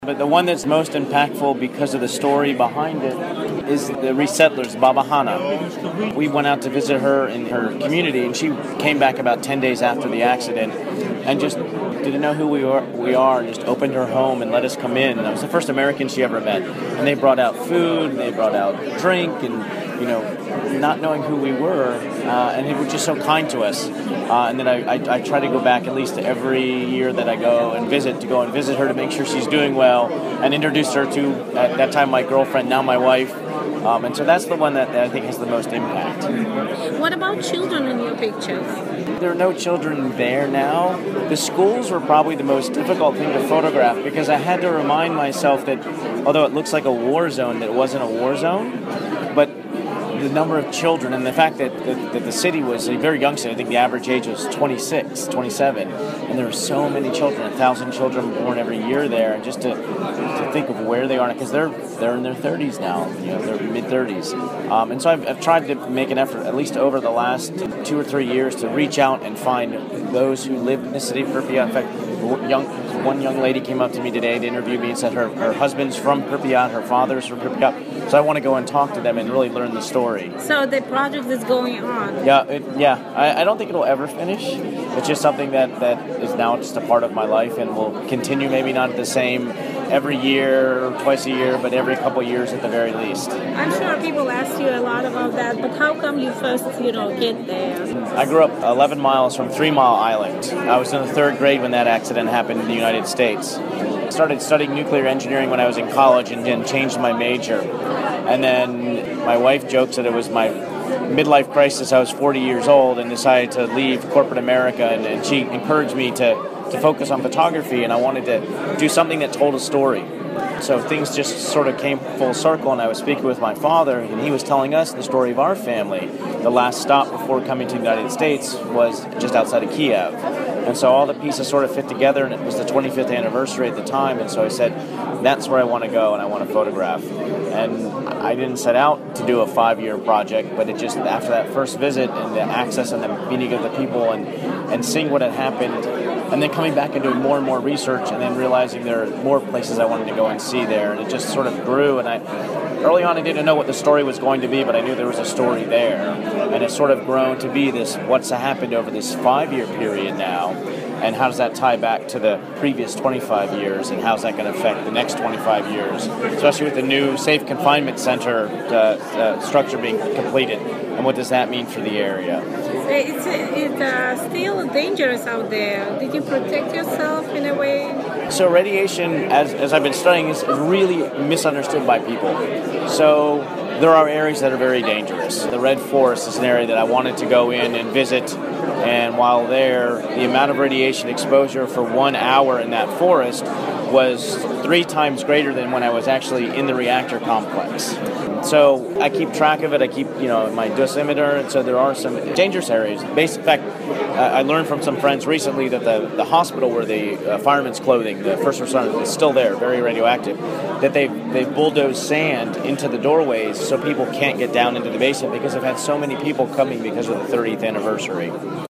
But the one that's most impactful because of the story behind it is the resettlers, Baba Hana. We went out to visit her in her community, and she came back about 10 days after the accident and just didn't know who we are, and just opened her home and let us come in. And I was the first American she ever met. And they brought out food, and they brought out drink, and, not knowing who we were, and they were just so kind to us. And then I try to go back at least every year that I go and visit her to make sure she's doing well, and introduce her to, at that time, my girlfriend, now my wife. And so that's the one that I think has the most impact. What about children in your pictures? There are no children there now. The schools were probably the most difficult thing to photograph because I had to remind myself that although it looks like a war zone, that it wasn't a war zone. But the number of children and the fact that the city was a very young city, I think the average age was 26, 27, and there were so many children, 1,000 children born every year there, and just to think of where they are, because they're in their 30s now, they're mid-30s. And so I've tried to make an effort, at least over the last 2 or 3 years, to reach out and find those who live in the city of Pripyat. In fact, one young lady came up to me today to interview me and said her husband's from Pripyat, her father's from Pripyat. So I want to go and talk to them and really learn the story. So the project is going on. Yeah. I don't think it'll ever finish. It's just something that is now just a part of my life and will continue, maybe not the same every year or twice a year, but every couple of years at the very least. I'm sure people ask you a lot about that, but how come you first, get there? I grew up 11 miles from 3 Mile Island. I was in the 3rd grade when that accident happened in the United States. I started studying nuclear engineering when I was in college and then changed my major. And then my wife jokes that it was my midlife crisis. I was 40 years old and decided to leave corporate America, and she encouraged me to focus on photography, and I wanted to do something that told a story. So things just sort of came full circle, and I was speaking with my father, and he was telling us the story of our family. The last stop before coming to the United States was just outside of Kiev. And so all the pieces sort of fit together, and it was the 25th anniversary at the time, and so I said, that's where I want to go, and I want to photograph. And I didn't set out to do a 5-year project, but it just, after that first visit and the access and the meeting of the people and seeing what had happened, and then coming back and doing more and more research, and then realizing there are more places I wanted to go and see there, and it just sort of grew. And early on I didn't know what the story was going to be, but I knew there was a story there, and it's sort of grown to be this, what's happened over this 5-year period now, and how does that tie back to the previous 25 years, and how's that going to affect the next 25 years, especially with the new safe confinement center structure being completed, and what does that mean for the area? It's still dangerous out there. Did you protect yourself in a way? So radiation, as I've been studying, is really misunderstood by people. So there are areas that are very dangerous. The Red Forest is an area that I wanted to go in and visit, and while there, the amount of radiation exposure for 1 hour in that forest was 3 times greater than when I was actually in the reactor complex. So I keep track of it. I keep, my dosimeter, and so there are some dangerous areas. In fact, I learned from some friends recently that the hospital where the fireman's clothing, the first responder, is still there, very radioactive, that they've bulldozed sand into the doorways so people can't get down into the basement because they've had so many people coming because of the 30th anniversary.